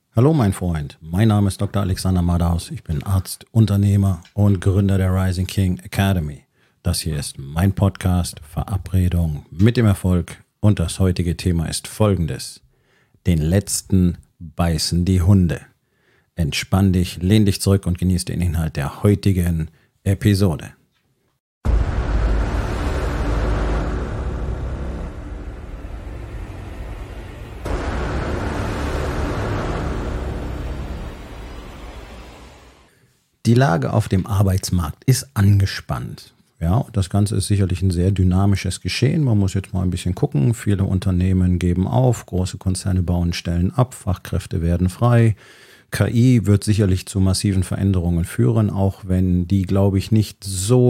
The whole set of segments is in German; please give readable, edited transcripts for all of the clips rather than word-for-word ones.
Hallo mein Freund, mein Name ist Dr. Alexander Madaus, ich bin Arzt, Unternehmer und Gründer der Rising King Academy. Das hier ist mein Podcast Verabredung mit dem Erfolg und das heutige Thema ist folgendes: Den letzten beißen die Hunde. Entspann dich, lehn dich zurück und genieß den Inhalt der heutigen Episode. Die Lage auf dem Arbeitsmarkt ist angespannt. Ja, und das Ganze ist sicherlich ein sehr dynamisches Geschehen. Man muss jetzt mal ein bisschen gucken. Viele Unternehmen geben auf, große Konzerne bauen Stellen ab, Fachkräfte werden frei. KI wird sicherlich zu massiven Veränderungen führen, auch wenn die, glaube ich, nicht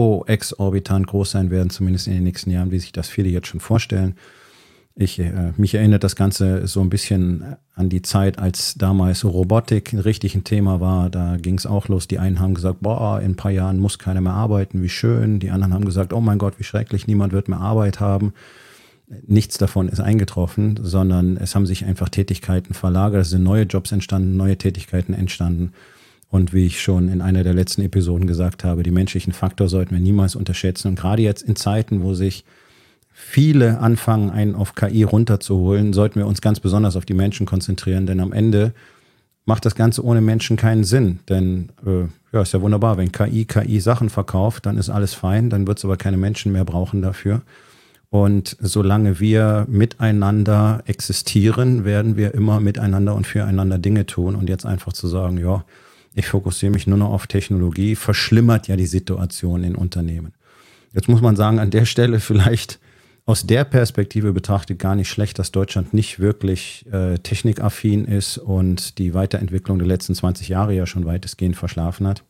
so exorbitant groß sein werden, zumindest in den nächsten Jahren, wie sich das viele jetzt schon vorstellen. Mich erinnert das Ganze so ein bisschen an die Zeit, als damals Robotik richtig ein Thema war. Da ging es auch los. Die einen haben gesagt, boah, in ein paar Jahren muss keiner mehr arbeiten, wie schön. Die anderen haben gesagt, oh mein Gott, wie schrecklich, niemand wird mehr Arbeit haben. Nichts davon ist eingetroffen, sondern es haben sich einfach Tätigkeiten verlagert. Es sind neue Jobs entstanden, neue Tätigkeiten entstanden. Und wie ich schon in einer der letzten Episoden gesagt habe, den menschlichen Faktor sollten wir niemals unterschätzen. Und gerade jetzt in Zeiten, wo sich viele anfangen, einen auf KI runterzuholen, sollten wir uns ganz besonders auf die Menschen konzentrieren, denn am Ende macht das Ganze ohne Menschen keinen Sinn. Denn ist ja wunderbar, wenn KI Sachen verkauft, dann ist alles fein, dann wird es aber keine Menschen mehr brauchen dafür. Und solange wir miteinander existieren, werden wir immer miteinander und füreinander Dinge tun. Und jetzt einfach zu sagen, ja, ich fokussiere mich nur noch auf Technologie, verschlimmert ja die Situation in Unternehmen. Jetzt muss man sagen, an der Stelle vielleicht aus der Perspektive betrachtet gar nicht schlecht, dass Deutschland nicht wirklich technikaffin ist und die Weiterentwicklung der letzten 20 Jahre ja schon weitestgehend verschlafen hat.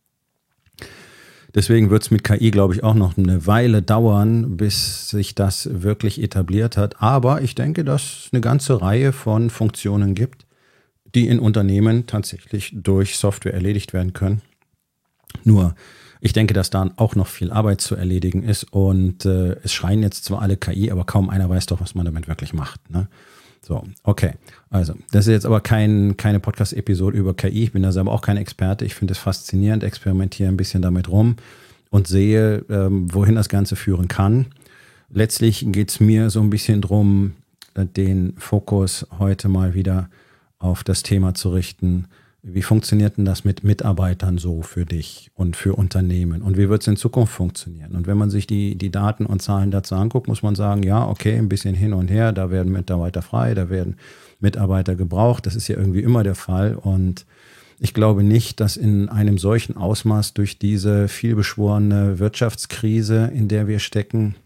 Deswegen wird es mit KI, glaube ich, auch noch eine Weile dauern, bis sich das wirklich etabliert hat. Aber ich denke, dass es eine ganze Reihe von Funktionen gibt, die in Unternehmen tatsächlich durch Software erledigt werden können. Nur, ich denke, dass da auch noch viel Arbeit zu erledigen ist und es schreien jetzt zwar alle KI, aber kaum einer weiß doch, was man damit wirklich macht. Ne? So, okay. Also, das ist jetzt aber keine Podcast-Episode über KI. Ich bin da selber auch kein Experte. Ich finde es faszinierend, experimentiere ein bisschen damit rum und sehe, wohin das Ganze führen kann. Letztlich geht es mir so ein bisschen drum, den Fokus heute mal wieder auf das Thema zu richten. Wie funktioniert denn das mit Mitarbeitern so für dich und für Unternehmen? Und wie wird es in Zukunft funktionieren? Und wenn man sich die Daten und Zahlen dazu anguckt, muss man sagen, ja, okay, ein bisschen hin und her, da werden Mitarbeiter frei, da werden Mitarbeiter gebraucht. Das ist ja irgendwie immer der Fall. Und ich glaube nicht, dass in einem solchen Ausmaß durch diese vielbeschworene Wirtschaftskrise, in der wir stecken,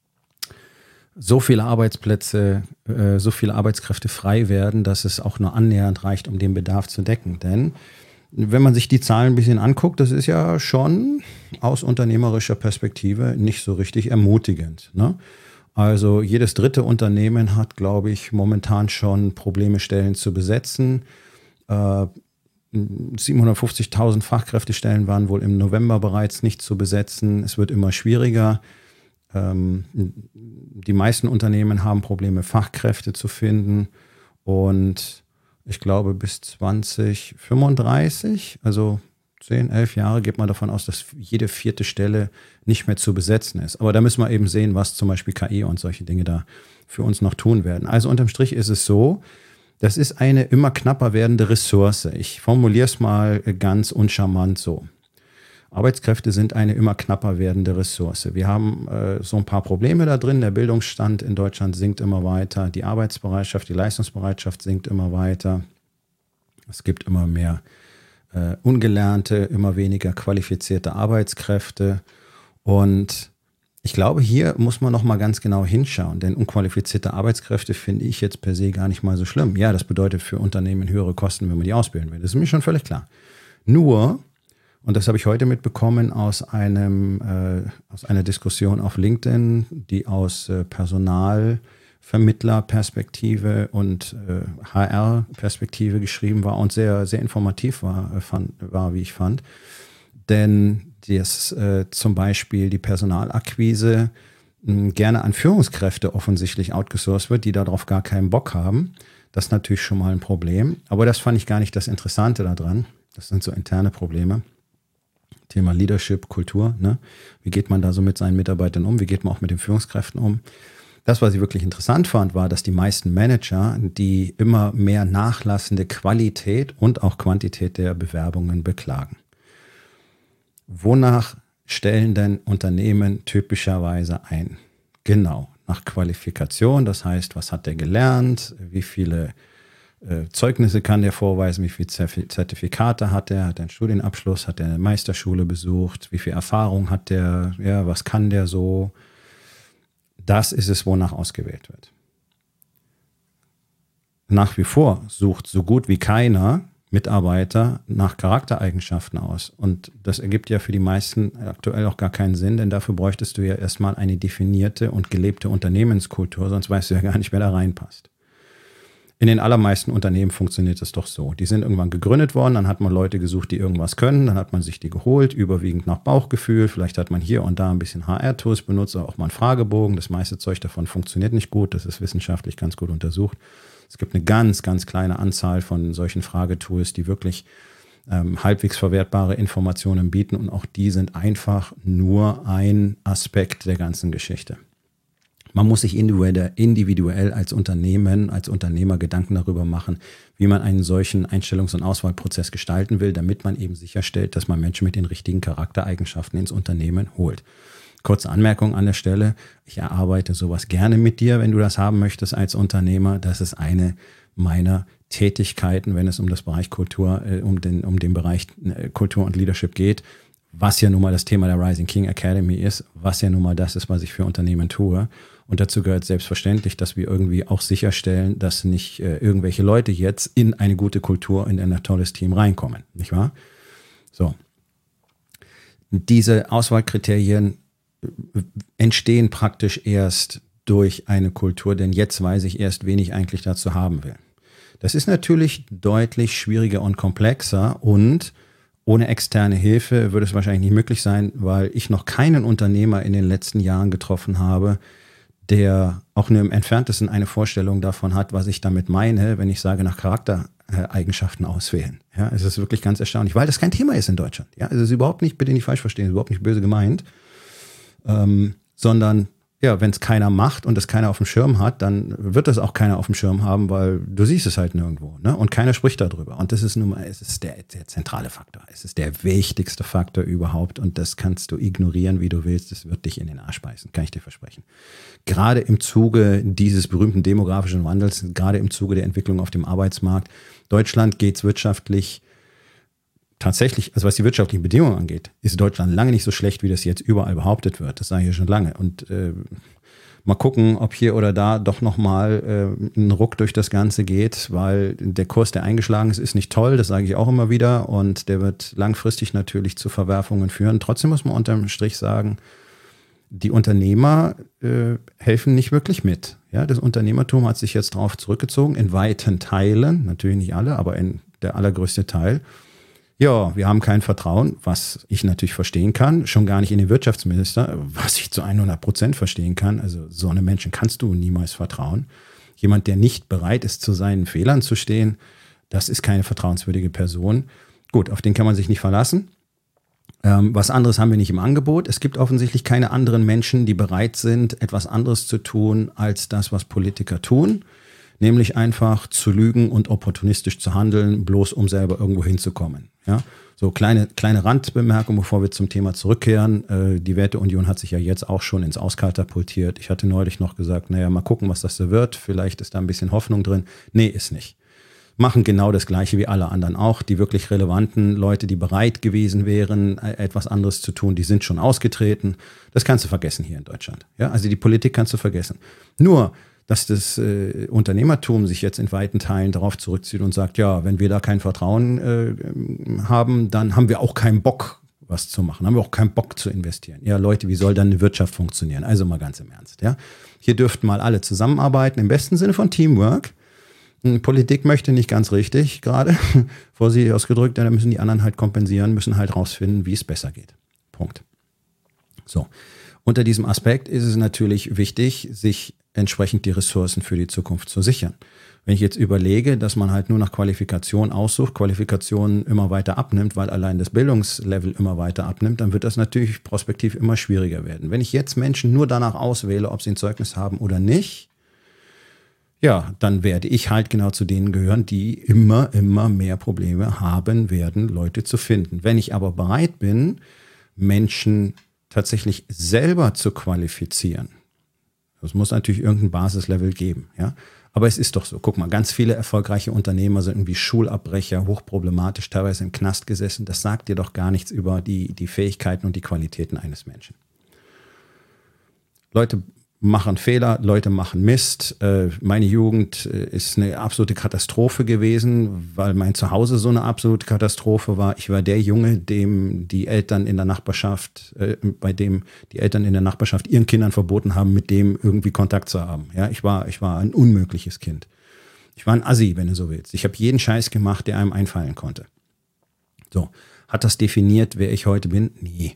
so viele Arbeitsplätze, so viele Arbeitskräfte frei werden, dass es auch nur annähernd reicht, um den Bedarf zu decken. Denn wenn man sich die Zahlen ein bisschen anguckt, das ist ja schon aus unternehmerischer Perspektive nicht so richtig ermutigend. Ne? Also jedes dritte Unternehmen hat, glaube ich, momentan schon Probleme, Stellen zu besetzen. 750.000 Fachkräftestellen waren wohl im November bereits nicht zu besetzen. Es wird immer schwieriger. Die meisten Unternehmen haben Probleme, Fachkräfte zu finden und ich glaube bis 2035, also 10, 11 Jahre, geht man davon aus, dass jede vierte Stelle nicht mehr zu besetzen ist. Aber da müssen wir eben sehen, was zum Beispiel KI und solche Dinge da für uns noch tun werden. Also unterm Strich ist es so, das ist eine immer knapper werdende Ressource. Ich formuliere es mal ganz uncharmant so. Arbeitskräfte sind eine immer knapper werdende Ressource. Wir haben so ein paar Probleme da drin. Der Bildungsstand in Deutschland sinkt immer weiter. Die Arbeitsbereitschaft, die Leistungsbereitschaft sinkt immer weiter. Es gibt immer mehr ungelernte, immer weniger qualifizierte Arbeitskräfte. Und ich glaube, hier muss man noch mal ganz genau hinschauen. Denn unqualifizierte Arbeitskräfte finde ich jetzt per se gar nicht mal so schlimm. Ja, das bedeutet für Unternehmen höhere Kosten, wenn man die ausbilden will. Das ist mir schon völlig klar. Nur, und das habe ich heute mitbekommen aus einer Diskussion auf LinkedIn, die aus Personalvermittlerperspektive und HR-Perspektive geschrieben war und sehr, sehr informativ war, wie ich fand. Denn zum Beispiel die Personalakquise gerne an Führungskräfte offensichtlich outgesourced wird, die darauf gar keinen Bock haben. Das ist natürlich schon mal ein Problem. Aber das fand ich gar nicht das Interessante daran. Das sind so interne Probleme. Thema Leadership, Kultur. Ne? Wie geht man da so mit seinen Mitarbeitern um? Wie geht man auch mit den Führungskräften um? Das, was ich wirklich interessant fand, war, dass die meisten Manager die immer mehr nachlassende Qualität und auch Quantität der Bewerbungen beklagen. Wonach stellen denn Unternehmen typischerweise ein? Genau, nach Qualifikation, das heißt, was hat der gelernt, wie viele Zeugnisse kann der vorweisen, wie viele Zertifikate hat er einen Studienabschluss, hat er eine Meisterschule besucht, wie viel Erfahrung hat der, ja, was kann der so? Das ist es, wonach ausgewählt wird. Nach wie vor sucht so gut wie keiner Mitarbeiter nach Charaktereigenschaften aus. Und das ergibt ja für die meisten aktuell auch gar keinen Sinn, denn dafür bräuchtest du ja erstmal eine definierte und gelebte Unternehmenskultur, sonst weißt du ja gar nicht, wer da reinpasst. In den allermeisten Unternehmen funktioniert es doch so. Die sind irgendwann gegründet worden, dann hat man Leute gesucht, die irgendwas können, dann hat man sich die geholt, überwiegend nach Bauchgefühl. Vielleicht hat man hier und da ein bisschen HR-Tools benutzt, auch mal einen Fragebogen. Das meiste Zeug davon funktioniert nicht gut, das ist wissenschaftlich ganz gut untersucht. Es gibt eine ganz, ganz kleine Anzahl von solchen Fragetools, die wirklich halbwegs verwertbare Informationen bieten und auch die sind einfach nur ein Aspekt der ganzen Geschichte. Man muss sich individuell als Unternehmen, als Unternehmer Gedanken darüber machen, wie man einen solchen Einstellungs- und Auswahlprozess gestalten will, damit man eben sicherstellt, dass man Menschen mit den richtigen Charaktereigenschaften ins Unternehmen holt. Kurze Anmerkung an der Stelle, ich erarbeite sowas gerne mit dir, wenn du das haben möchtest als Unternehmer. Das ist eine meiner Tätigkeiten, wenn es um das Bereich Kultur, um den Bereich Kultur und Leadership geht, was ja nun mal das Thema der Rising King Academy ist, was ja nun mal das ist, was ich für Unternehmen tue. Und dazu gehört selbstverständlich, dass wir irgendwie auch sicherstellen, dass nicht irgendwelche Leute jetzt in eine gute Kultur, in ein tolles Team reinkommen, nicht wahr? So. Diese Auswahlkriterien entstehen praktisch erst durch eine Kultur, denn jetzt weiß ich erst, wen ich eigentlich dazu haben will. Das ist natürlich deutlich schwieriger und komplexer und ohne externe Hilfe würde es wahrscheinlich nicht möglich sein, weil ich noch keinen Unternehmer in den letzten Jahren getroffen habe, der auch nur im Entferntesten eine Vorstellung davon hat, was ich damit meine, wenn ich sage, nach Charaktereigenschaften auswählen. Ja, es ist wirklich ganz erstaunlich, weil das kein Thema ist in Deutschland. Ja, es ist überhaupt nicht, bitte nicht falsch verstehen, es ist überhaupt nicht böse gemeint, sondern ja, wenn es keiner macht und es keiner auf dem Schirm hat, dann wird das auch keiner auf dem Schirm haben, weil du siehst es halt nirgendwo, ne? Und keiner spricht darüber. Und das ist nun mal, es ist der zentrale Faktor. Es ist der wichtigste Faktor überhaupt und das kannst du ignorieren, wie du willst. Es wird dich in den Arsch beißen, kann ich dir versprechen. Gerade im Zuge dieses berühmten demografischen Wandels, gerade im Zuge der Entwicklung auf dem Arbeitsmarkt, Deutschland geht's wirtschaftlich tatsächlich, also was die wirtschaftlichen Bedingungen angeht, ist Deutschland lange nicht so schlecht, wie das jetzt überall behauptet wird. Das sage ich ja schon lange. Und mal gucken, ob hier oder da doch nochmal ein Ruck durch das Ganze geht, weil der Kurs, der eingeschlagen ist nicht toll, das sage ich auch immer wieder. Und der wird langfristig natürlich zu Verwerfungen führen. Trotzdem muss man unterm Strich sagen, die Unternehmer helfen nicht wirklich mit. Ja, das Unternehmertum hat sich jetzt darauf zurückgezogen, in weiten Teilen, natürlich nicht alle, aber in der allergrößte Teil. Ja, wir haben kein Vertrauen, was ich natürlich verstehen kann, schon gar nicht in den Wirtschaftsminister, was ich zu 100% verstehen kann. Also so einem Menschen kannst du niemals vertrauen. Jemand, der nicht bereit ist, zu seinen Fehlern zu stehen, das ist keine vertrauenswürdige Person. Gut, auf den kann man sich nicht verlassen. Was anderes haben wir nicht im Angebot. Es gibt offensichtlich keine anderen Menschen, die bereit sind, etwas anderes zu tun, als das, was Politiker tun. Nämlich einfach zu lügen und opportunistisch zu handeln, bloß um selber irgendwo hinzukommen. Ja, so kleine Randbemerkung, bevor wir zum Thema zurückkehren. Die Werteunion hat sich ja jetzt auch schon ins Auskatapultiert. Ich hatte neulich noch gesagt, naja, mal gucken, was das so wird. Vielleicht ist da ein bisschen Hoffnung drin. Nee, ist nicht. Machen genau das Gleiche wie alle anderen auch. Die wirklich relevanten Leute, die bereit gewesen wären, etwas anderes zu tun, die sind schon ausgetreten. Das kannst du vergessen hier in Deutschland. Ja, also die Politik kannst du vergessen. Nur dass das Unternehmertum sich jetzt in weiten Teilen darauf zurückzieht und sagt, ja, wenn wir da kein Vertrauen haben, dann haben wir auch keinen Bock, was zu machen, haben wir auch keinen Bock zu investieren. Ja, Leute, wie soll dann eine Wirtschaft funktionieren? Also mal ganz im Ernst. Ja? Hier dürften mal alle zusammenarbeiten, im besten Sinne von Teamwork. Politik möchte nicht ganz richtig gerade, vorsichtig ausgedrückt, dann müssen die anderen halt kompensieren, müssen halt rausfinden, wie es besser geht. Punkt. So. Unter diesem Aspekt ist es natürlich wichtig, sich entsprechend die Ressourcen für die Zukunft zu sichern. Wenn ich jetzt überlege, dass man halt nur nach Qualifikation aussucht, Qualifikationen immer weiter abnimmt, weil allein das Bildungslevel immer weiter abnimmt, dann wird das natürlich prospektiv immer schwieriger werden. Wenn ich jetzt Menschen nur danach auswähle, ob sie ein Zeugnis haben oder nicht, ja, dann werde ich halt genau zu denen gehören, die immer mehr Probleme haben werden, Leute zu finden. Wenn ich aber bereit bin, Menschen tatsächlich selber zu qualifizieren, das muss natürlich irgendein Basislevel geben, ja. Aber es ist doch so. Guck mal, ganz viele erfolgreiche Unternehmer sind irgendwie Schulabbrecher, hochproblematisch, teilweise im Knast gesessen. Das sagt dir doch gar nichts über die Fähigkeiten und die Qualitäten eines Menschen. Leute machen Fehler, Leute machen Mist. Meine Jugend ist eine absolute Katastrophe gewesen, weil mein Zuhause so eine absolute Katastrophe war. Ich war der Junge, dem die Eltern in der Nachbarschaft, bei dem die Eltern in der Nachbarschaft ihren Kindern verboten haben, mit dem irgendwie Kontakt zu haben. Ja, ich war ein unmögliches Kind. Ich war ein Assi, wenn du so willst. Ich habe jeden Scheiß gemacht, der einem einfallen konnte. So, hat das definiert, wer ich heute bin? Nee.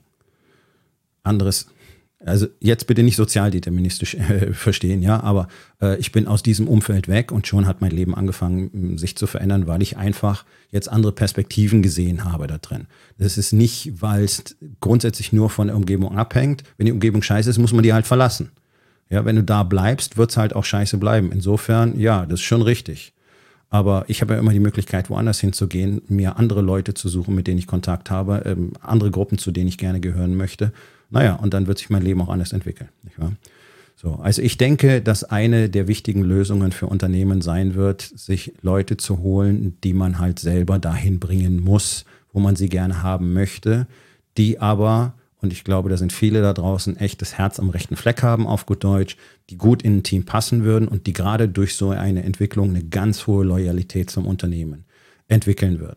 Anderes. Also jetzt bitte nicht sozialdeterministisch verstehen, ja, aber ich bin aus diesem Umfeld weg und schon hat mein Leben angefangen, sich zu verändern, weil ich einfach jetzt andere Perspektiven gesehen habe da drin. Das ist nicht, weil es grundsätzlich nur von der Umgebung abhängt. Wenn die Umgebung scheiße ist, muss man die halt verlassen. Ja, wenn du da bleibst, wird es halt auch scheiße bleiben. Insofern, ja, das ist schon richtig. Aber ich habe ja immer die Möglichkeit, woanders hinzugehen, mir andere Leute zu suchen, mit denen ich Kontakt habe, andere Gruppen, zu denen ich gerne gehören möchte. Naja, und dann wird sich mein Leben auch anders entwickeln, nicht wahr? So, also ich denke, dass eine der wichtigen Lösungen für Unternehmen sein wird, sich Leute zu holen, die man halt selber dahin bringen muss, wo man sie gerne haben möchte, die aber, und ich glaube, da sind viele da draußen, echt das Herz am rechten Fleck haben, auf gut Deutsch, die gut in ein Team passen würden und die gerade durch so eine Entwicklung eine ganz hohe Loyalität zum Unternehmen entwickeln würden.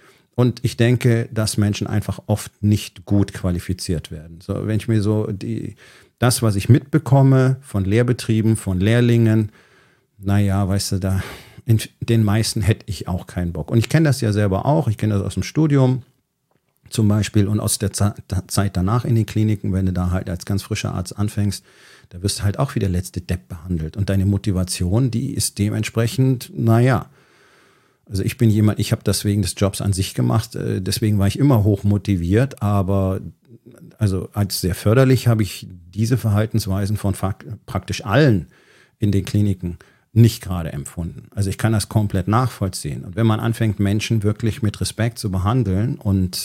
Und ich denke, dass Menschen einfach oft nicht gut qualifiziert werden. So, wenn ich mir so das, was ich mitbekomme von Lehrbetrieben, von Lehrlingen, naja, weißt du, da in den meisten hätte ich auch keinen Bock. Und ich kenne das ja selber auch. Ich kenne das aus dem Studium zum Beispiel und aus der Zeit danach in den Kliniken, wenn du da halt als ganz frischer Arzt anfängst, da wirst du halt auch wie der letzte Depp behandelt. Und deine Motivation, die ist dementsprechend, naja, also ich bin jemand, ich habe das wegen des Jobs an sich gemacht, deswegen war ich immer hoch motiviert, aber also als sehr förderlich habe ich diese Verhaltensweisen von praktisch allen in den Kliniken nicht gerade empfunden. Also ich kann das komplett nachvollziehen. Und wenn man anfängt, Menschen wirklich mit Respekt zu behandeln und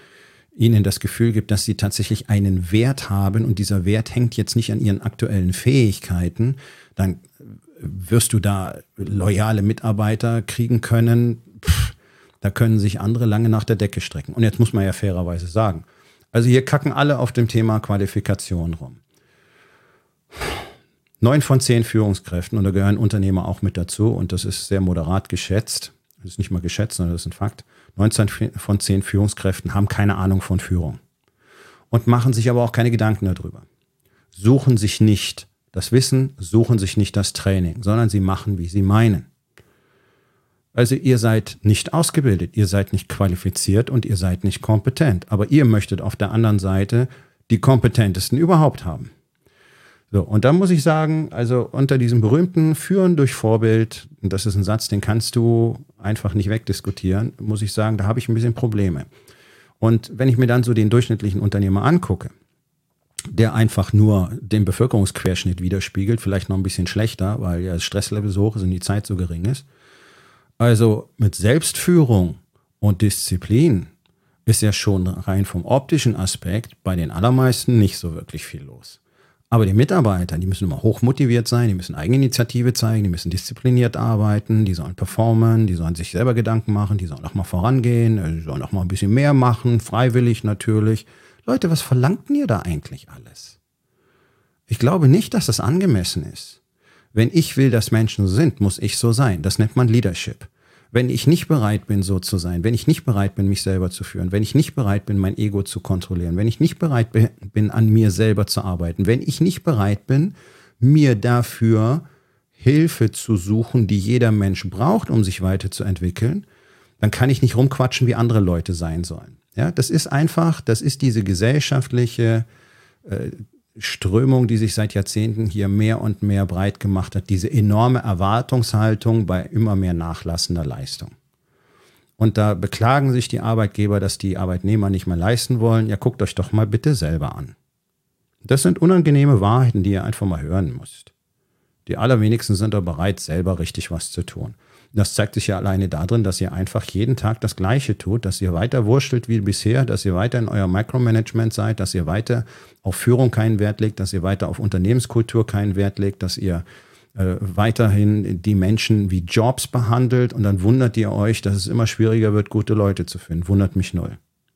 ihnen das Gefühl gibt, dass sie tatsächlich einen Wert haben und dieser Wert hängt jetzt nicht an ihren aktuellen Fähigkeiten, dann wirst du da loyale Mitarbeiter kriegen können. Da können sich andere lange nach der Decke strecken. Und jetzt muss man ja fairerweise sagen, also hier kacken alle auf dem Thema Qualifikation rum. 9 von 10 Führungskräften, und da gehören Unternehmer auch mit dazu, und das ist sehr moderat geschätzt, das ist nicht mal geschätzt, sondern das ist ein Fakt, 19 von 10 Führungskräften haben keine Ahnung von Führung und machen sich aber auch keine Gedanken darüber. Suchen sich nicht das Wissen, suchen sich nicht das Training, sondern sie machen, wie sie meinen. Also ihr seid nicht ausgebildet, ihr seid nicht qualifiziert und ihr seid nicht kompetent. Aber ihr möchtet auf der anderen Seite die kompetentesten überhaupt haben. So, und dann muss ich sagen, also unter diesem berühmten Führen durch Vorbild, und das ist ein Satz, den kannst du einfach nicht wegdiskutieren, muss ich sagen, da habe ich ein bisschen Probleme. Und wenn ich mir dann so den durchschnittlichen Unternehmer angucke, der einfach nur den Bevölkerungsquerschnitt widerspiegelt, vielleicht noch ein bisschen schlechter, weil ja das Stresslevel so hoch ist und die Zeit so gering ist. Also mit Selbstführung und Disziplin ist ja schon rein vom optischen Aspekt bei den allermeisten nicht so wirklich viel los. Aber die Mitarbeiter, die müssen immer hochmotiviert sein, die müssen Eigeninitiative zeigen, die müssen diszipliniert arbeiten, die sollen performen, die sollen sich selber Gedanken machen, die sollen auch mal vorangehen, die sollen auch mal ein bisschen mehr machen, freiwillig natürlich. Leute, was verlangt ihr da eigentlich alles? Ich glaube nicht, dass das angemessen ist. Wenn ich will, dass Menschen so sind, muss ich so sein. Das nennt man Leadership. Wenn ich nicht bereit bin, so zu sein, wenn ich nicht bereit bin, mich selber zu führen, wenn ich nicht bereit bin, mein Ego zu kontrollieren, wenn ich nicht bereit bin, an mir selber zu arbeiten, wenn ich nicht bereit bin, mir dafür Hilfe zu suchen, die jeder Mensch braucht, um sich weiterzuentwickeln, dann kann ich nicht rumquatschen, wie andere Leute sein sollen. Ja, das ist einfach, das ist diese gesellschaftliche Strömung, die sich seit Jahrzehnten hier mehr und mehr breit gemacht hat, diese enorme Erwartungshaltung bei immer mehr nachlassender Leistung. Und da beklagen sich die Arbeitgeber, dass die Arbeitnehmer nicht mehr leisten wollen. Ja, guckt euch doch mal bitte selber an. Das sind unangenehme Wahrheiten, die ihr einfach mal hören müsst. Die allerwenigsten sind da bereit, selber richtig was zu tun. Das zeigt sich ja alleine darin, dass ihr einfach jeden Tag das Gleiche tut, dass ihr weiter wurschtelt wie bisher, dass ihr weiter in euer Micromanagement seid, dass ihr weiter auf Führung keinen Wert legt, dass ihr weiter auf Unternehmenskultur keinen Wert legt, dass ihr weiterhin die Menschen wie Jobs behandelt und dann wundert ihr euch, dass es immer schwieriger wird, gute Leute zu finden. Wundert mich null.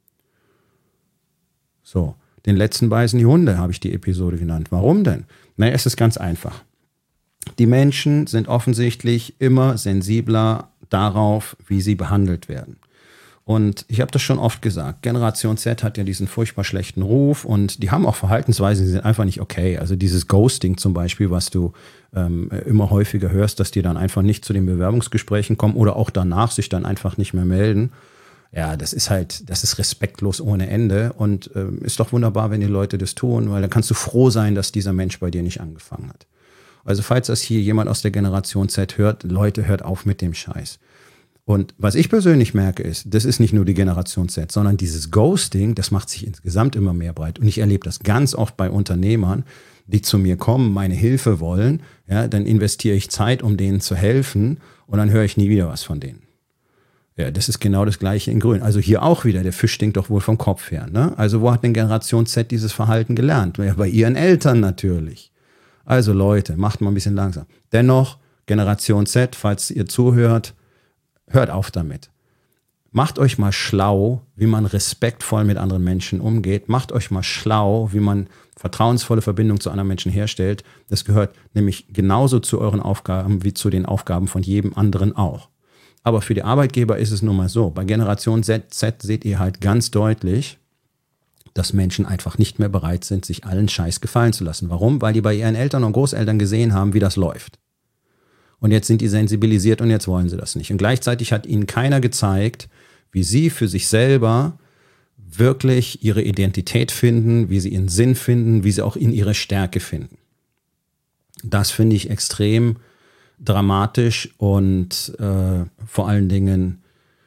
So, den letzten beißen die Hunde, habe ich die Episode genannt. Warum denn? Naja, es ist ganz einfach. Die Menschen sind offensichtlich immer sensibler darauf, wie sie behandelt werden. Und ich habe das schon oft gesagt, Generation Z hat ja diesen furchtbar schlechten Ruf und die haben auch Verhaltensweisen, die sind einfach nicht okay. Also dieses Ghosting zum Beispiel, was du immer häufiger hörst, dass die dann einfach nicht zu den Bewerbungsgesprächen kommen oder auch danach sich dann einfach nicht mehr melden. Ja, das ist respektlos ohne Ende und ist doch wunderbar, wenn die Leute das tun, weil dann kannst du froh sein, dass dieser Mensch bei dir nicht angefangen hat. Also falls das hier jemand aus der Generation Z hört, Leute, hört auf mit dem Scheiß. Und was ich persönlich merke ist, das ist nicht nur die Generation Z, sondern dieses Ghosting, das macht sich insgesamt immer mehr breit. Und ich erlebe das ganz oft bei Unternehmern, die zu mir kommen, meine Hilfe wollen. Ja, dann investiere ich Zeit, um denen zu helfen und dann höre ich nie wieder was von denen. Ja, das ist genau das Gleiche in Grün. Also hier auch wieder, der Fisch stinkt doch wohl vom Kopf her. Ne? Also wo hat denn Generation Z dieses Verhalten gelernt? Ja, bei ihren Eltern natürlich. Also Leute, macht mal ein bisschen langsam. Dennoch, Generation Z, falls ihr zuhört, hört auf damit. Macht euch mal schlau, wie man respektvoll mit anderen Menschen umgeht. Macht euch mal schlau, wie man vertrauensvolle Verbindung zu anderen Menschen herstellt. Das gehört nämlich genauso zu euren Aufgaben wie zu den Aufgaben von jedem anderen auch. Aber für die Arbeitgeber ist es nun mal so. Bei Generation Z seht ihr halt ganz deutlich, dass Menschen einfach nicht mehr bereit sind, sich allen Scheiß gefallen zu lassen. Warum? Weil die bei ihren Eltern und Großeltern gesehen haben, wie das läuft. Und jetzt sind die sensibilisiert und jetzt wollen sie das nicht. Und gleichzeitig hat ihnen keiner gezeigt, wie sie für sich selber wirklich ihre Identität finden, wie sie ihren Sinn finden, wie sie auch in ihre Stärke finden. Das finde ich extrem dramatisch und vor allen Dingen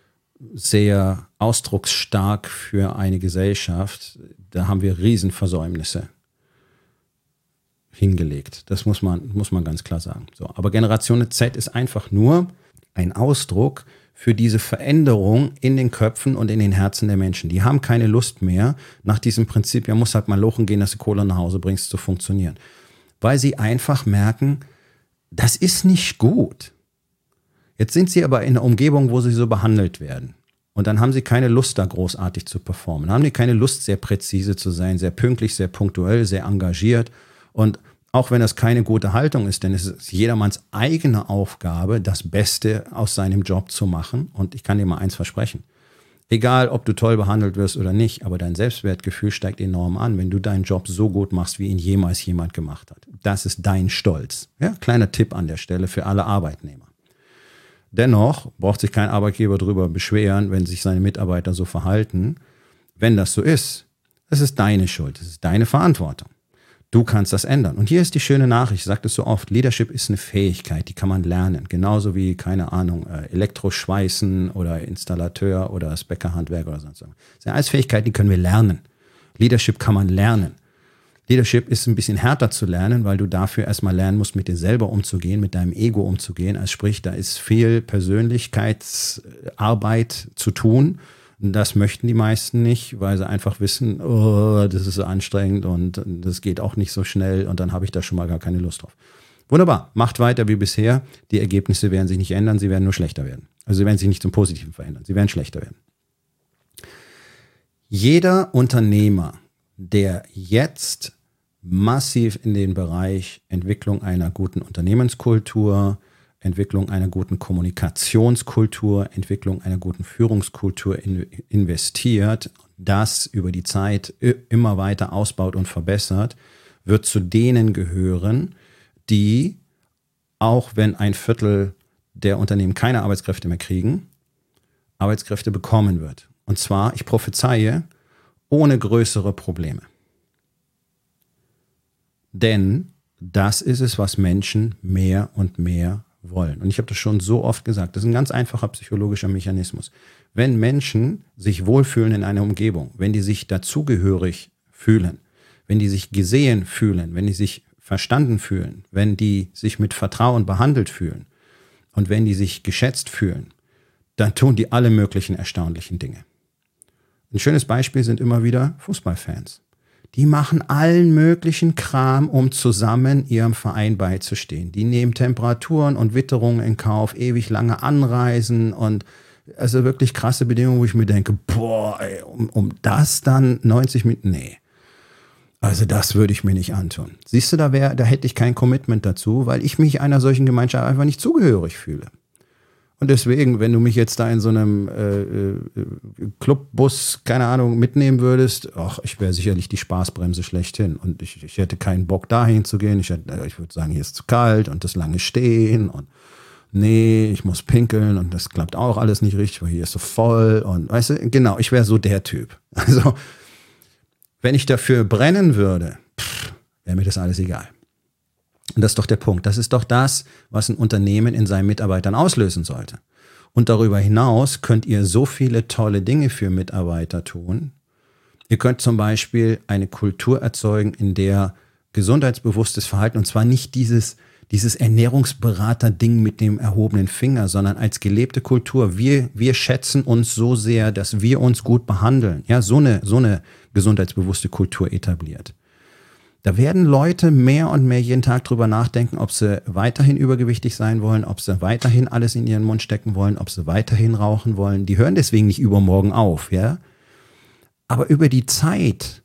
sehr ausdrucksstark für eine Gesellschaft. Da haben wir Riesenversäumnisse hingelegt. Das muss man ganz klar sagen. So, aber Generation Z ist einfach nur ein Ausdruck für diese Veränderung in den Köpfen und in den Herzen der Menschen. Die haben keine Lust mehr, nach diesem Prinzip, ja, muss halt mal lochen gehen, dass du Kohle nach Hause bringst, zu funktionieren. Weil sie einfach merken, das ist nicht gut. Jetzt sind sie aber in einer Umgebung, wo sie so behandelt werden. Und dann haben sie keine Lust, da großartig zu performen. Dann haben die keine Lust, sehr präzise zu sein, sehr pünktlich, sehr punktuell, sehr engagiert. Und auch wenn das keine gute Haltung ist, denn es ist jedermanns eigene Aufgabe, das Beste aus seinem Job zu machen. Und ich kann dir mal eins versprechen. Egal, ob du toll behandelt wirst oder nicht, aber dein Selbstwertgefühl steigt enorm an, wenn du deinen Job so gut machst, wie ihn jemals jemand gemacht hat. Das ist dein Stolz. Ja, kleiner Tipp an der Stelle für alle Arbeitnehmer. Dennoch braucht sich kein Arbeitgeber darüber beschweren, wenn sich seine Mitarbeiter so verhalten. Wenn das so ist, das ist deine Schuld, das ist deine Verantwortung. Du kannst das ändern. Und hier ist die schöne Nachricht, ich sage das so oft, Leadership ist eine Fähigkeit, die kann man lernen. Genauso wie, keine Ahnung, Elektroschweißen oder Installateur oder das Bäckerhandwerk oder sonst was. Das sind alles Fähigkeiten, die können wir lernen. Leadership kann man lernen. Leadership ist ein bisschen härter zu lernen, weil du dafür erstmal lernen musst, mit dir selber umzugehen, mit deinem Ego umzugehen. Also sprich, da ist viel Persönlichkeitsarbeit zu tun. Das möchten die meisten nicht, weil sie einfach wissen, oh, das ist so anstrengend und das geht auch nicht so schnell und dann habe ich da schon mal gar keine Lust drauf. Wunderbar, macht weiter wie bisher. Die Ergebnisse werden sich nicht ändern, sie werden nur schlechter werden. Also sie werden sich nicht zum Positiven verändern, sie werden schlechter werden. Jeder Unternehmer, der jetzt massiv in den Bereich Entwicklung einer guten Unternehmenskultur, Entwicklung einer guten Kommunikationskultur, Entwicklung einer guten Führungskultur investiert, das über die Zeit immer weiter ausbaut und verbessert, wird zu denen gehören, die, auch wenn ein Viertel der Unternehmen keine Arbeitskräfte mehr kriegen, Arbeitskräfte bekommen wird. Und zwar, ich prophezeie, ohne größere Probleme. Denn das ist es, was Menschen mehr und mehr wollen. Und ich habe das schon so oft gesagt, das ist ein ganz einfacher psychologischer Mechanismus. Wenn Menschen sich wohlfühlen in einer Umgebung, wenn die sich dazugehörig fühlen, wenn die sich gesehen fühlen, wenn die sich verstanden fühlen, wenn die sich mit Vertrauen behandelt fühlen und wenn die sich geschätzt fühlen, dann tun die alle möglichen erstaunlichen Dinge. Ein schönes Beispiel sind immer wieder Fußballfans. Die machen allen möglichen Kram, um zusammen ihrem Verein beizustehen. Die nehmen Temperaturen und Witterungen in Kauf, ewig lange Anreisen und also wirklich krasse Bedingungen, wo ich mir denke, boah, ey, um das dann 90 Minuten, nee. Also das würde ich mir nicht antun. Siehst du, da hätte ich kein Commitment dazu, weil ich mich einer solchen Gemeinschaft einfach nicht zugehörig fühle. Und deswegen, wenn du mich jetzt da in so einem Clubbus, keine Ahnung, mitnehmen würdest, ach, ich wäre sicherlich die Spaßbremse schlechthin. Und ich hätte keinen Bock, dahin zu gehen. Ich würde sagen, hier ist zu kalt und das lange Stehen und nee, ich muss pinkeln und das klappt auch alles nicht richtig, weil hier ist so voll. Und weißt du, genau, ich wäre so der Typ. Also, wenn ich dafür brennen würde, wäre mir das alles egal. Und das ist doch der Punkt. Das ist doch das, was ein Unternehmen in seinen Mitarbeitern auslösen sollte. Und darüber hinaus könnt ihr so viele tolle Dinge für Mitarbeiter tun. Ihr könnt zum Beispiel eine Kultur erzeugen, in der gesundheitsbewusstes Verhalten, und zwar nicht dieses Ernährungsberater-Ding mit dem erhobenen Finger, sondern als gelebte Kultur. Wir schätzen uns so sehr, dass wir uns gut behandeln. Ja, so eine gesundheitsbewusste Kultur etabliert. Da werden Leute mehr und mehr jeden Tag drüber nachdenken, ob sie weiterhin übergewichtig sein wollen, ob sie weiterhin alles in ihren Mund stecken wollen, ob sie weiterhin rauchen wollen. Die hören deswegen nicht übermorgen auf, ja. Aber über die Zeit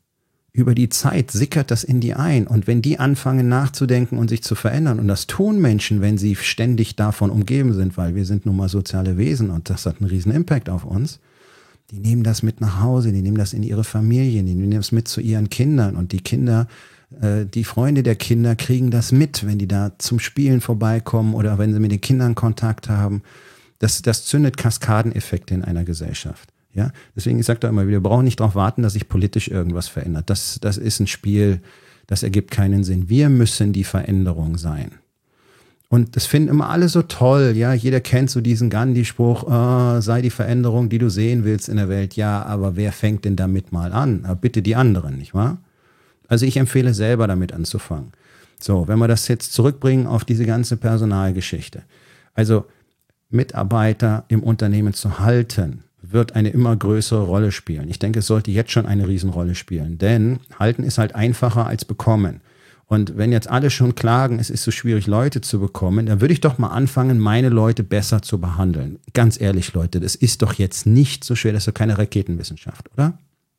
sickert das in die ein. Und wenn die anfangen nachzudenken und sich zu verändern, und das tun Menschen, wenn sie ständig davon umgeben sind, weil wir sind nun mal soziale Wesen und das hat einen riesen Impact auf uns, die nehmen das mit nach Hause, die nehmen das in ihre Familien, die nehmen das mit zu ihren Kindern und die Kinder, die Freunde der Kinder kriegen das mit, wenn die da zum Spielen vorbeikommen oder wenn sie mit den Kindern Kontakt haben. Das zündet Kaskadeneffekte in einer Gesellschaft. Ja? Deswegen, ich sage da immer wieder, wir brauchen nicht darauf warten, dass sich politisch irgendwas verändert. Das ist ein Spiel, das ergibt keinen Sinn. Wir müssen die Veränderung sein. Und das finden immer alle so toll. Ja, jeder kennt so diesen Gandhi-Spruch, sei die Veränderung, die du sehen willst in der Welt. Ja, aber wer fängt denn damit mal an? Bitte die anderen, nicht wahr? Also ich empfehle selber damit anzufangen. So, wenn wir das jetzt zurückbringen auf diese ganze Personalgeschichte. Also Mitarbeiter im Unternehmen zu halten, wird eine immer größere Rolle spielen. Ich denke, es sollte jetzt schon eine Riesenrolle spielen, denn halten ist halt einfacher als bekommen. Und wenn jetzt alle schon klagen, es ist so schwierig, Leute zu bekommen, dann würde ich doch mal anfangen, meine Leute besser zu behandeln. Ganz ehrlich, Leute, das ist doch jetzt nicht so schwer, das ist doch keine Raketenwissenschaft, oder?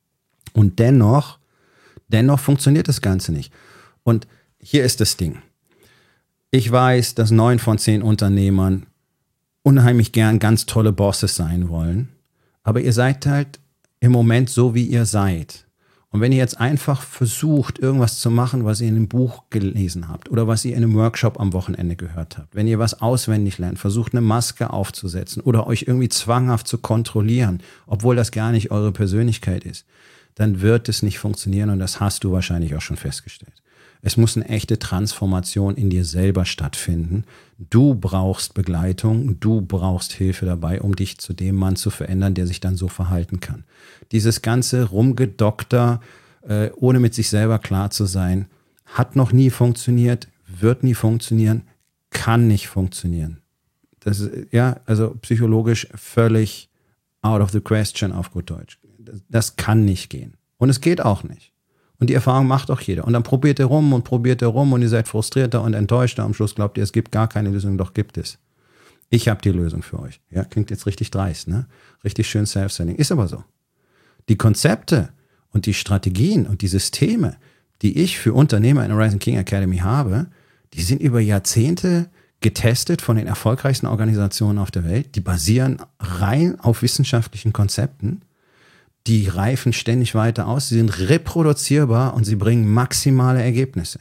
Und dennoch funktioniert das Ganze nicht. Und hier ist das Ding. Ich weiß, dass 9 von 10 Unternehmern unheimlich gern ganz tolle Bosses sein wollen, aber ihr seid halt im Moment so, wie ihr seid. Und wenn ihr jetzt einfach versucht, irgendwas zu machen, was ihr in einem Buch gelesen habt oder was ihr in einem Workshop am Wochenende gehört habt, wenn ihr was auswendig lernt, versucht eine Maske aufzusetzen oder euch irgendwie zwanghaft zu kontrollieren, obwohl das gar nicht eure Persönlichkeit ist, dann wird es nicht funktionieren und das hast du wahrscheinlich auch schon festgestellt. Es muss eine echte Transformation in dir selber stattfinden. Du brauchst Begleitung, du brauchst Hilfe dabei, um dich zu dem Mann zu verändern, der sich dann so verhalten kann. Dieses ganze Rumgedokter, ohne mit sich selber klar zu sein, hat noch nie funktioniert, wird nie funktionieren, kann nicht funktionieren. Das ist, ja, also psychologisch völlig out of the question auf gut Deutsch. Das kann nicht gehen. Und es geht auch nicht. Und die Erfahrung macht auch jeder. Und dann probiert ihr rum und ihr seid frustrierter und enttäuschter. Am Schluss glaubt ihr, es gibt gar keine Lösung, doch gibt es. Ich habe die Lösung für euch. Ja, klingt jetzt richtig dreist, ne? Richtig schön Self-Selling. Ist aber so. Die Konzepte und die Strategien und die Systeme, die ich für Unternehmer in der Rising King Academy habe, die sind über Jahrzehnte getestet von den erfolgreichsten Organisationen auf der Welt. Die basieren rein auf wissenschaftlichen Konzepten. Die reifen ständig weiter aus, sie sind reproduzierbar und sie bringen maximale Ergebnisse.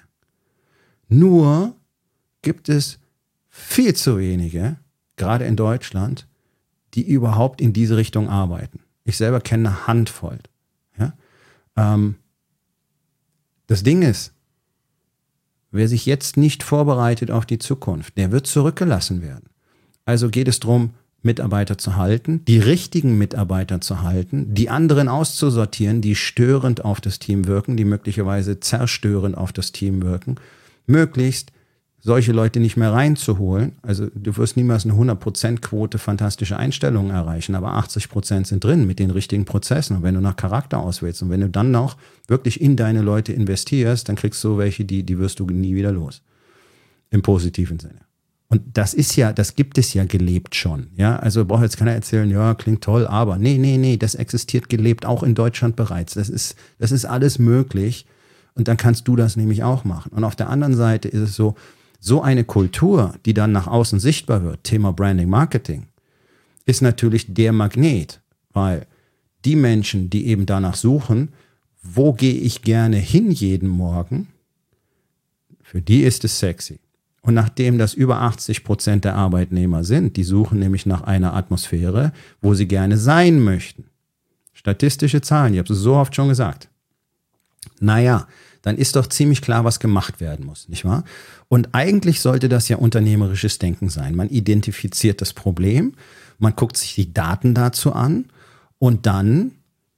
Nur gibt es viel zu wenige, gerade in Deutschland, die überhaupt in diese Richtung arbeiten. Ich selber kenne eine Handvoll. Ja? Das Ding ist, wer sich jetzt nicht vorbereitet auf die Zukunft, der wird zurückgelassen werden. Also geht es darum, Mitarbeiter zu halten, die richtigen Mitarbeiter zu halten, die anderen auszusortieren, die störend auf das Team wirken, die möglicherweise zerstörend auf das Team wirken, möglichst solche Leute nicht mehr reinzuholen. Also du wirst niemals eine 100%-Quote fantastische Einstellungen erreichen, aber 80% sind drin mit den richtigen Prozessen. Und wenn du nach Charakter auswählst und wenn du dann noch wirklich in deine Leute investierst, dann kriegst du welche, die wirst du nie wieder los. Im positiven Sinne. Und das gibt es ja gelebt schon. Ja, also braucht jetzt keiner erzählen, ja, klingt toll, aber nee, das existiert gelebt, auch in Deutschland bereits. Das ist alles möglich. Und dann kannst du das nämlich auch machen. Und auf der anderen Seite ist es so eine Kultur, die dann nach außen sichtbar wird, Thema Branding, Marketing, ist natürlich der Magnet, weil die Menschen, die eben danach suchen, wo gehe ich gerne hin jeden Morgen, für die ist es sexy. Und nachdem das über 80% der Arbeitnehmer sind, die suchen nämlich nach einer Atmosphäre, wo sie gerne sein möchten. Statistische Zahlen, ich habe es so oft schon gesagt. Naja, dann ist doch ziemlich klar, was gemacht werden muss, nicht wahr? Und eigentlich sollte das ja unternehmerisches Denken sein. Man identifiziert das Problem, man guckt sich die Daten dazu an und dann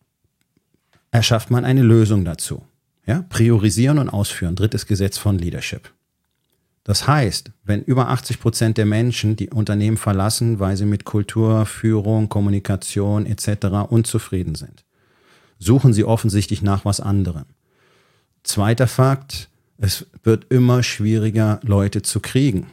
erschafft man eine Lösung dazu. Ja? Priorisieren und ausführen, drittes Gesetz von Leadership. Das heißt, wenn über 80% der Menschen die Unternehmen verlassen, weil sie mit Kultur, Führung, Kommunikation etc. unzufrieden sind, suchen sie offensichtlich nach was anderem. Zweiter Fakt, es wird immer schwieriger, Leute zu kriegen.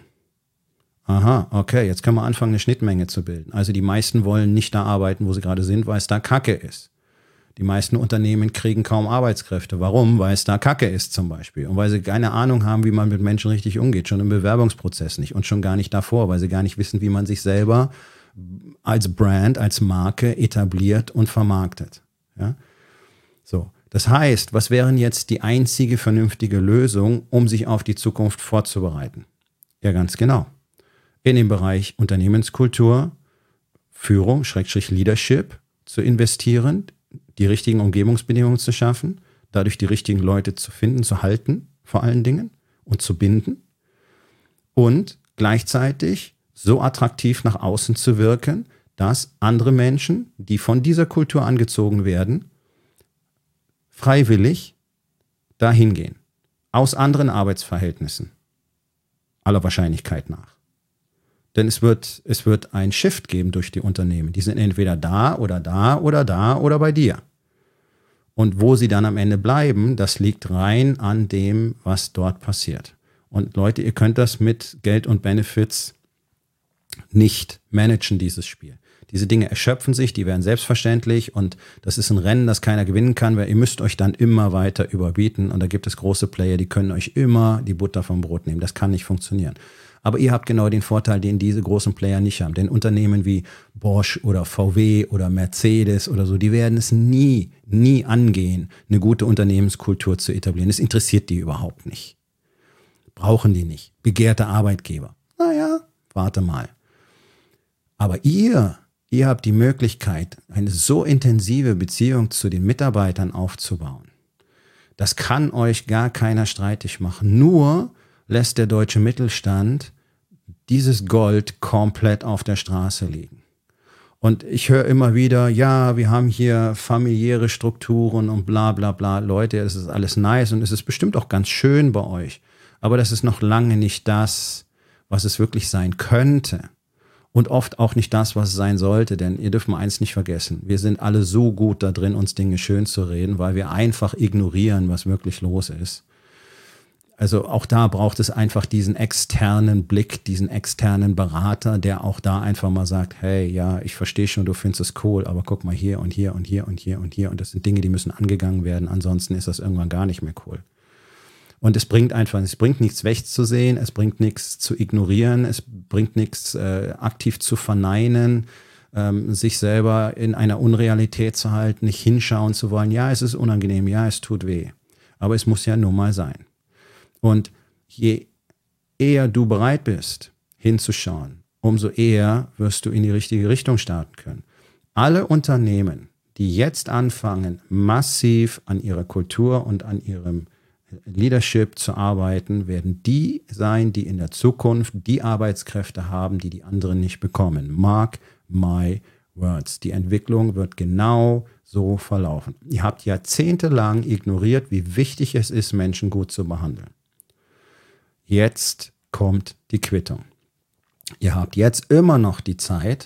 Aha, okay, jetzt können wir anfangen, eine Schnittmenge zu bilden. Also die meisten wollen nicht da arbeiten, wo sie gerade sind, weil es da Kacke ist. Die meisten Unternehmen kriegen kaum Arbeitskräfte. Warum? Weil es da Kacke ist zum Beispiel. Und weil sie keine Ahnung haben, wie man mit Menschen richtig umgeht. Schon im Bewerbungsprozess nicht und schon gar nicht davor, weil sie gar nicht wissen, wie man sich selber als Brand, als Marke etabliert und vermarktet. Ja? So. Das heißt, was wären jetzt die einzige vernünftige Lösung, um sich auf die Zukunft vorzubereiten? Ja, ganz genau. In den Bereich Unternehmenskultur, Führung, Leadership zu investieren, die richtigen Umgebungsbedingungen zu schaffen, dadurch die richtigen Leute zu finden, zu halten, vor allen Dingen, und zu binden und gleichzeitig so attraktiv nach außen zu wirken, dass andere Menschen, die von dieser Kultur angezogen werden, freiwillig dahin gehen. Aus anderen Arbeitsverhältnissen. Aller Wahrscheinlichkeit nach. Denn es wird ein Shift geben durch die Unternehmen. Die sind entweder da oder da oder da oder bei dir. Und wo sie dann am Ende bleiben, das liegt rein an dem, was dort passiert. Und Leute, ihr könnt das mit Geld und Benefits nicht managen, dieses Spiel. Diese Dinge erschöpfen sich, die werden selbstverständlich und das ist ein Rennen, das keiner gewinnen kann, weil ihr müsst euch dann immer weiter überbieten und da gibt es große Player, die können euch immer die Butter vom Brot nehmen. Das kann nicht funktionieren. Aber ihr habt genau den Vorteil, den diese großen Player nicht haben. Denn Unternehmen wie Bosch oder VW oder Mercedes oder so, die werden es nie angehen, eine gute Unternehmenskultur zu etablieren. Das interessiert die überhaupt nicht. Brauchen die nicht. Begehrte Arbeitgeber. Naja, warte mal. Aber ihr habt die Möglichkeit, eine so intensive Beziehung zu den Mitarbeitern aufzubauen. Das kann euch gar keiner streitig machen. Nur lässt der deutsche Mittelstand dieses Gold komplett auf der Straße liegen. Und ich höre immer wieder, ja, wir haben hier familiäre Strukturen und bla bla bla. Leute, es ist alles nice und es ist bestimmt auch ganz schön bei euch. Aber das ist noch lange nicht das, was es wirklich sein könnte. Und oft auch nicht das, was es sein sollte, denn ihr dürft mal eins nicht vergessen. Wir sind alle so gut da drin, uns Dinge schön zu reden, weil wir einfach ignorieren, was wirklich los ist. Also auch da braucht es einfach diesen externen Blick, diesen externen Berater, der auch da einfach mal sagt, hey, ja, ich verstehe schon, du findest es cool, aber guck mal hier und hier und hier und hier und hier. Und das sind Dinge, die müssen angegangen werden, ansonsten ist das irgendwann gar nicht mehr cool. Und es bringt nichts wegzusehen, es bringt nichts zu ignorieren, es bringt nichts aktiv zu verneinen, sich selber in einer Unrealität zu halten, nicht hinschauen zu wollen. Ja, es ist unangenehm, ja, es tut weh, aber es muss ja nun mal sein. Und je eher du bereit bist, hinzuschauen, umso eher wirst du in die richtige Richtung starten können. Alle Unternehmen, die jetzt anfangen, massiv an ihrer Kultur und an ihrem Leadership zu arbeiten, werden die sein, die in der Zukunft die Arbeitskräfte haben, die die anderen nicht bekommen. Mark my words. Die Entwicklung wird genau so verlaufen. Ihr habt jahrzehntelang ignoriert, wie wichtig es ist, Menschen gut zu behandeln. Jetzt kommt die Quittung. Ihr habt jetzt immer noch die Zeit,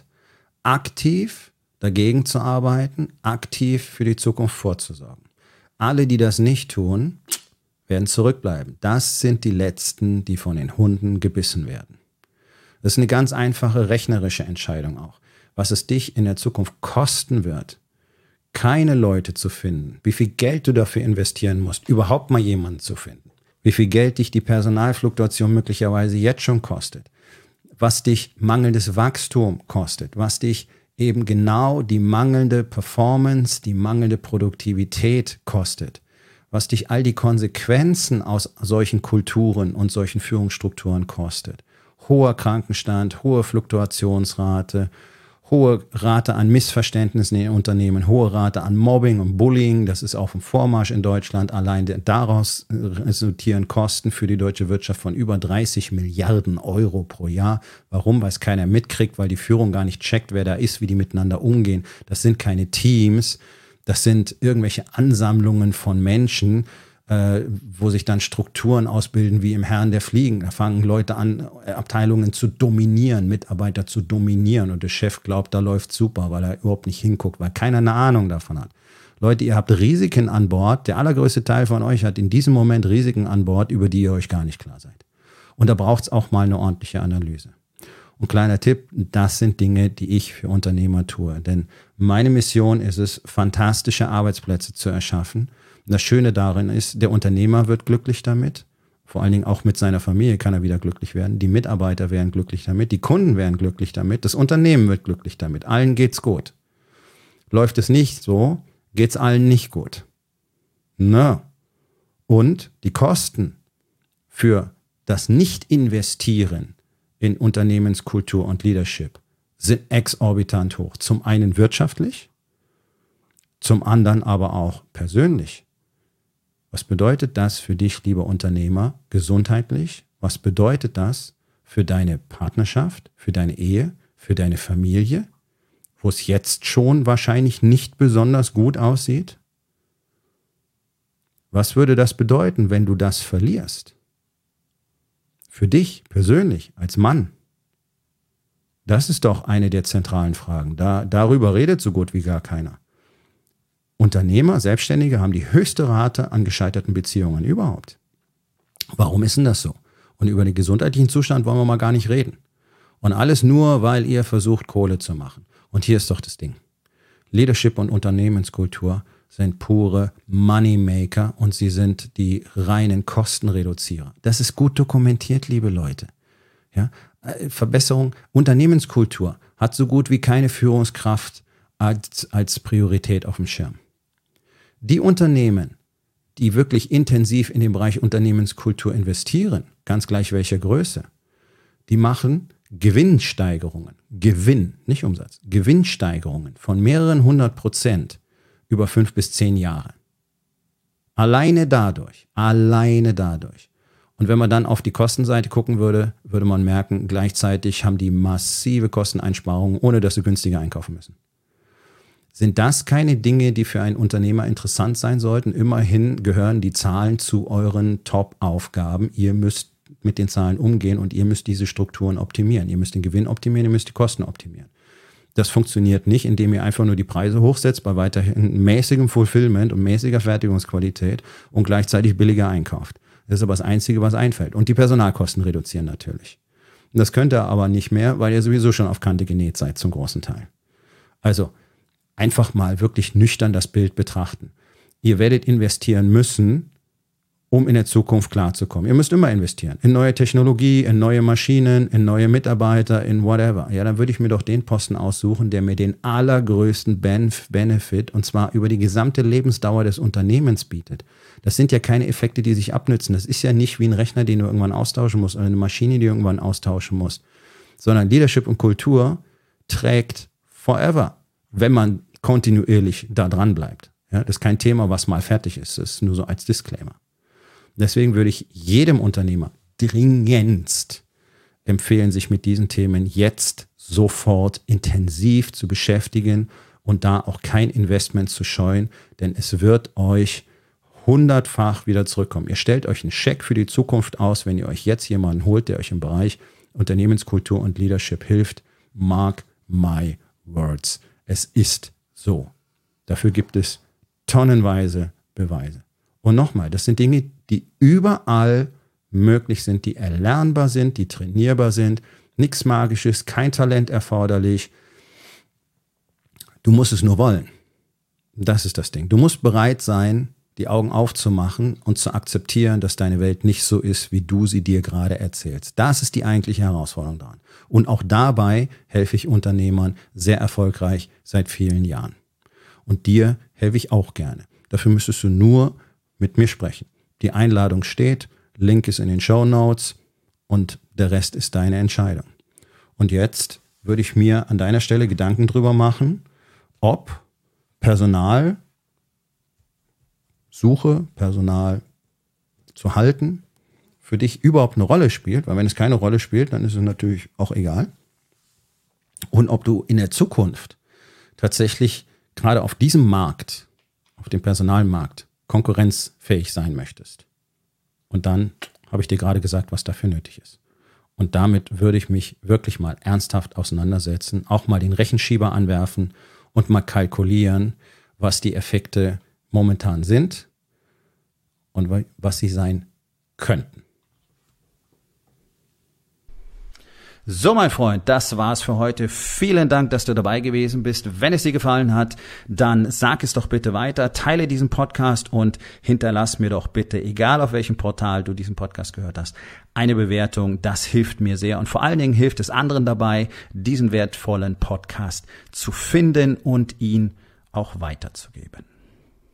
aktiv dagegen zu arbeiten, aktiv für die Zukunft vorzusorgen. Alle, die das nicht tun, werden zurückbleiben. Das sind die Letzten, die von den Hunden gebissen werden. Das ist eine ganz einfache rechnerische Entscheidung auch. Was es dich in der Zukunft kosten wird, keine Leute zu finden, wie viel Geld du dafür investieren musst, überhaupt mal jemanden zu finden, wie viel Geld dich die Personalfluktuation möglicherweise jetzt schon kostet, was dich mangelndes Wachstum kostet, was dich eben genau die mangelnde Performance, die mangelnde Produktivität kostet, was dich all die Konsequenzen aus solchen Kulturen und solchen Führungsstrukturen kostet. Hoher Krankenstand, hohe Fluktuationsrate, hohe Rate an Missverständnissen in den Unternehmen, hohe Rate an Mobbing und Bullying, das ist auf dem Vormarsch in Deutschland. Allein daraus resultieren Kosten für die deutsche Wirtschaft von über 30 Milliarden Euro pro Jahr. Warum? Weil es keiner mitkriegt, weil die Führung gar nicht checkt, wer da ist, wie die miteinander umgehen. Das sind keine Teams, das sind irgendwelche Ansammlungen von Menschen, wo sich dann Strukturen ausbilden wie im Herrn der Fliegen. Da fangen Leute an, Abteilungen zu dominieren, Mitarbeiter zu dominieren und der Chef glaubt, da läuft super, weil er überhaupt nicht hinguckt, weil keiner eine Ahnung davon hat. Leute, ihr habt Risiken an Bord. Der allergrößte Teil von euch hat in diesem Moment Risiken an Bord, über die ihr euch gar nicht klar seid. Und da braucht es auch mal eine ordentliche Analyse. Und kleiner Tipp, das sind Dinge, die ich für Unternehmer tue. Denn meine Mission ist es, fantastische Arbeitsplätze zu erschaffen. Das Schöne darin ist, der Unternehmer wird glücklich damit. Vor allen Dingen auch mit seiner Familie kann er wieder glücklich werden. Die Mitarbeiter werden glücklich damit. Die Kunden werden glücklich damit. Das Unternehmen wird glücklich damit. Allen geht's gut. Läuft es nicht so, geht's allen nicht gut. Na. Und die Kosten für das Nicht-Investieren in Unternehmenskultur und Leadership sind exorbitant hoch. Zum einen wirtschaftlich, zum anderen aber auch persönlich. Was bedeutet das für dich, lieber Unternehmer, gesundheitlich? Was bedeutet das für deine Partnerschaft, für deine Ehe, für deine Familie, wo es jetzt schon wahrscheinlich nicht besonders gut aussieht? Was würde das bedeuten, wenn du das verlierst? Für dich persönlich, als Mann. Das ist doch eine der zentralen Fragen. Darüber redet so gut wie gar keiner. Unternehmer, Selbstständige haben die höchste Rate an gescheiterten Beziehungen überhaupt. Warum ist denn das so? Und über den gesundheitlichen Zustand wollen wir mal gar nicht reden. Und alles nur, weil ihr versucht, Kohle zu machen. Und hier ist doch das Ding. Leadership und Unternehmenskultur sind pure Moneymaker und sie sind die reinen Kostenreduzierer. Das ist gut dokumentiert, liebe Leute. Ja? Verbesserung, Unternehmenskultur hat so gut wie keine Führungskraft als Priorität auf dem Schirm. Die Unternehmen, die wirklich intensiv in den Bereich Unternehmenskultur investieren, ganz gleich welcher Größe, die machen Gewinnsteigerungen, Gewinn, nicht Umsatz, Gewinnsteigerungen von mehreren 100% über 5 bis 10 Jahre. Alleine dadurch. Und wenn man dann auf die Kostenseite gucken würde, würde man merken, gleichzeitig haben die massive Kosteneinsparungen, ohne dass sie günstiger einkaufen müssen. Sind das keine Dinge, die für einen Unternehmer interessant sein sollten? Immerhin gehören die Zahlen zu euren Top-Aufgaben. Ihr müsst mit den Zahlen umgehen und ihr müsst diese Strukturen optimieren. Ihr müsst den Gewinn optimieren, ihr müsst die Kosten optimieren. Das funktioniert nicht, indem ihr einfach nur die Preise hochsetzt bei weiterhin mäßigem Fulfillment und mäßiger Fertigungsqualität und gleichzeitig billiger einkauft. Das ist aber das Einzige, was einfällt. Und die Personalkosten reduzieren natürlich. Das könnt ihr aber nicht mehr, weil ihr sowieso schon auf Kante genäht seid zum großen Teil. Also einfach mal wirklich nüchtern das Bild betrachten. Ihr werdet investieren müssen, um in der Zukunft klarzukommen. Ihr müsst immer investieren. In neue Technologie, in neue Maschinen, in neue Mitarbeiter, in whatever. Ja, dann würde ich mir doch den Posten aussuchen, der mir den allergrößten Benefit, und zwar über die gesamte Lebensdauer des Unternehmens bietet. Das sind ja keine Effekte, die sich abnützen. Das ist ja nicht wie ein Rechner, den du irgendwann austauschen musst, oder eine Maschine, die du irgendwann austauschen musst. Sondern Leadership und Kultur trägt forever, wenn man kontinuierlich da dran bleibt. Ja, das ist kein Thema, was mal fertig ist. Das ist nur so als Disclaimer. Deswegen würde ich jedem Unternehmer dringendst empfehlen, sich mit diesen Themen jetzt sofort intensiv zu beschäftigen und da auch kein Investment zu scheuen, denn es wird euch 100-fach wieder zurückkommen. Ihr stellt euch einen Scheck für die Zukunft aus, wenn ihr euch jetzt jemanden holt, der euch im Bereich Unternehmenskultur und Leadership hilft. Mark my words. Es ist so. Dafür gibt es tonnenweise Beweise. Und nochmal, das sind Dinge, die überall möglich sind, die erlernbar sind, die trainierbar sind. Nichts Magisches, kein Talent erforderlich. Du musst es nur wollen. Das ist das Ding. Du musst bereit sein, die Augen aufzumachen und zu akzeptieren, dass deine Welt nicht so ist, wie du sie dir gerade erzählst. Das ist die eigentliche Herausforderung daran. Und auch dabei helfe ich Unternehmern sehr erfolgreich seit vielen Jahren. Und dir helfe ich auch gerne. Dafür müsstest du nur mit mir sprechen. Die Einladung steht, Link ist in den Shownotes und der Rest ist deine Entscheidung. Und jetzt würde ich mir an deiner Stelle Gedanken drüber machen, ob Personal zu halten, für dich überhaupt eine Rolle spielt, weil wenn es keine Rolle spielt, dann ist es natürlich auch egal. Und ob du in der Zukunft tatsächlich gerade auf diesem Markt, auf dem Personalmarkt, konkurrenzfähig sein möchtest. Und dann habe ich dir gerade gesagt, was dafür nötig ist. Und damit würde ich mich wirklich mal ernsthaft auseinandersetzen, auch mal den Rechenschieber anwerfen und mal kalkulieren, was die Effekte momentan sind und was sie sein könnten. So, mein Freund, das war's für heute. Vielen Dank, dass du dabei gewesen bist. Wenn es dir gefallen hat, dann sag es doch bitte weiter, teile diesen Podcast und hinterlass mir doch bitte, egal auf welchem Portal du diesen Podcast gehört hast, eine Bewertung. Das hilft mir sehr und vor allen Dingen hilft es anderen dabei, diesen wertvollen Podcast zu finden und ihn auch weiterzugeben.